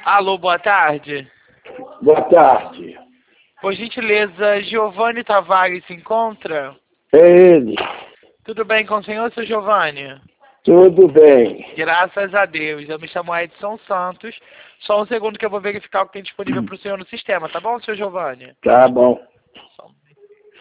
Alô, boa tarde. Boa tarde. Por gentileza, Giovanni Tavares se encontra? É ele. Tudo bem com o senhor, seu Giovanni? Tudo bem. Graças a Deus. Eu me chamo Edson Santos. Só um segundo que eu vou verificar o que tem disponível para o senhor no sistema, tá bom, seu Giovanni? Tá bom. Só um momento.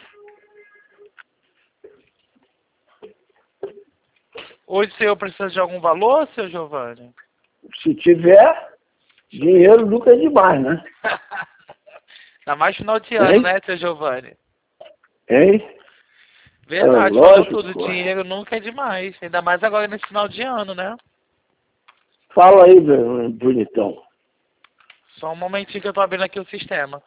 Hoje o senhor precisa de algum valor, seu Giovanni? Se tiver, dinheiro nunca é demais, né? Ainda mais final de ano, Hein? né, seu Giovanni? Hein? Verdade, falou Lógico. tudo. Dinheiro nunca é demais. Ainda mais agora nesse final de ano, né? Fala aí, meu bonitão. Só um momentinho que eu tô abrindo aqui o sistema.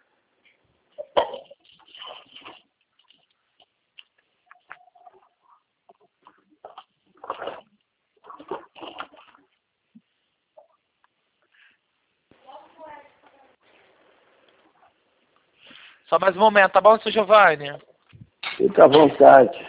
Só mais um momento, tá bom, seu Giovanni? Fica à vontade.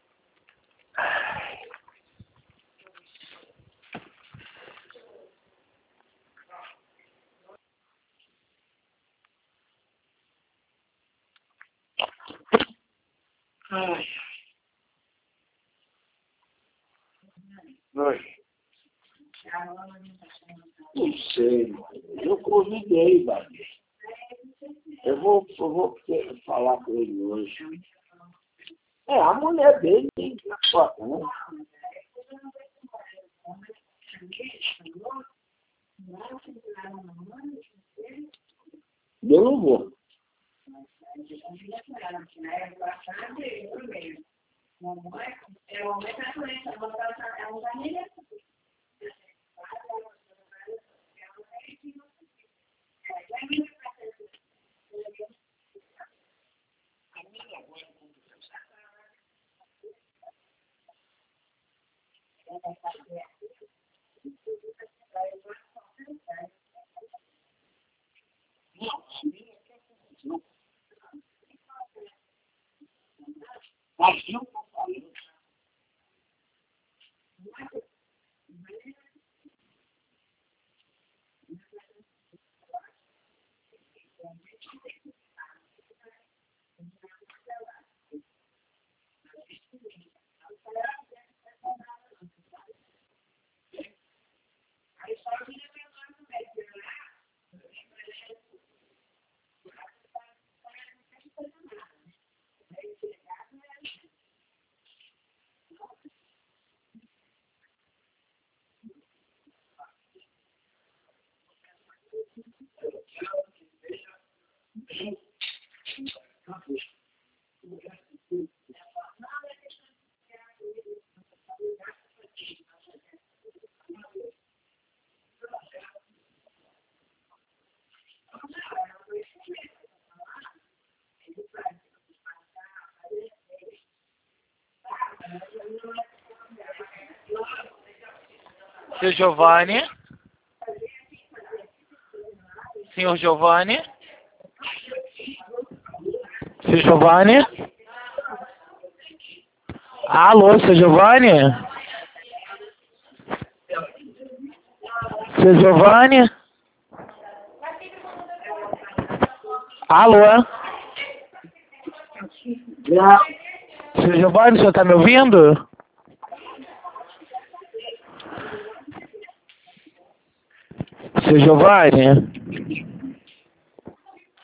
Ai. Oi. Não sei, mano. Eu convidei, Babi. Eu vou falar com ele hoje. É, a mulher dele tem que ir na foto, né? Eu não vou. Seu Giovanni? Senhor Giovanni? Seu Giovanni? Alô, seu Giovanni? Seu Giovanni? Alô? Seu Giovanni, o senhor tá me ouvindo? Seu Giovanni?